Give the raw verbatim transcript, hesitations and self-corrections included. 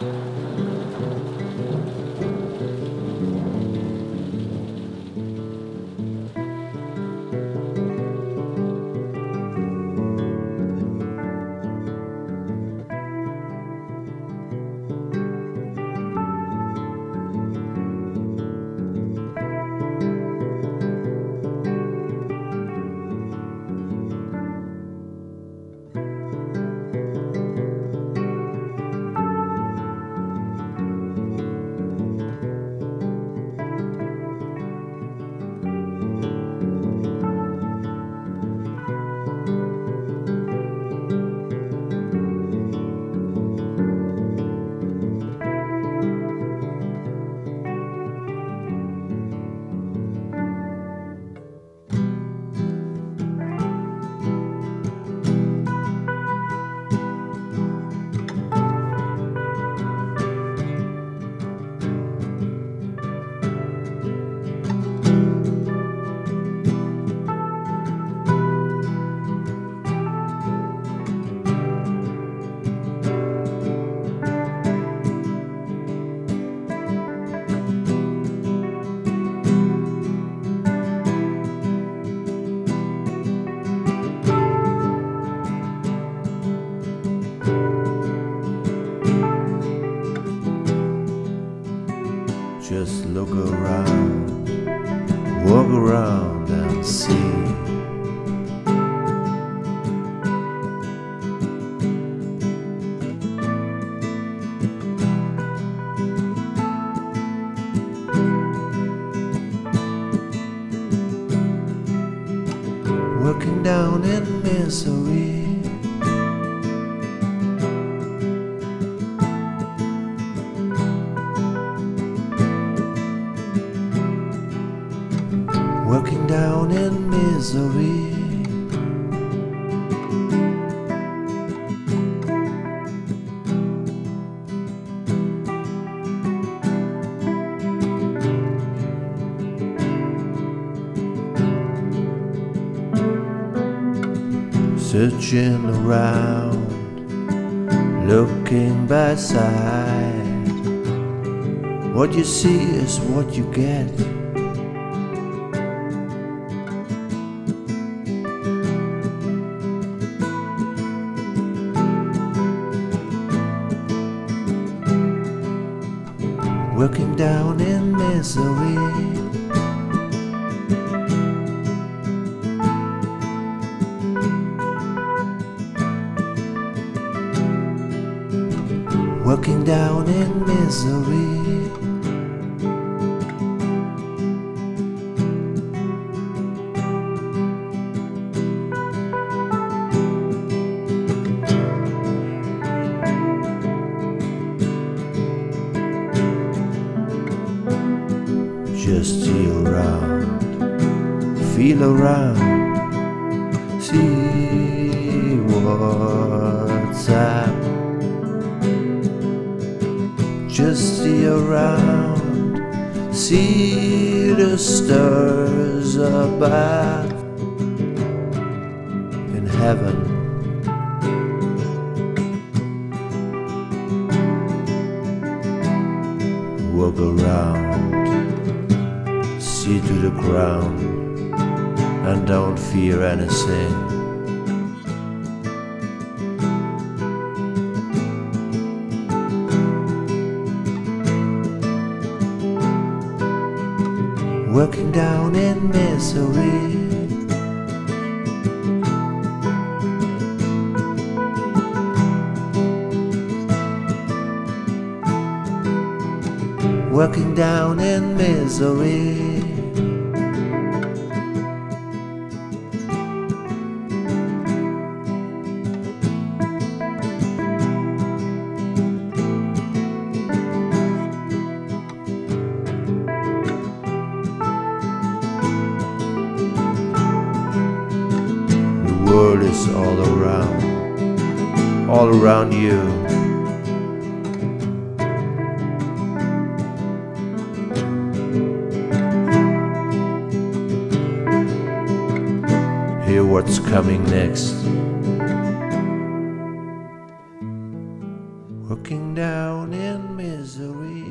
Just look around, walk around and see. Working down in misery, working down in misery. Searching around, looking by side. What you see is what you get. Working down in misery. Working down in misery. Just see around, feel around, see what's up. Just see around, see the stars above in heaven. Walk around, see to the ground, and don't fear anything. Working down in misery. Working down in misery. The world is all around, all around you. Hear what's coming next. working down in misery.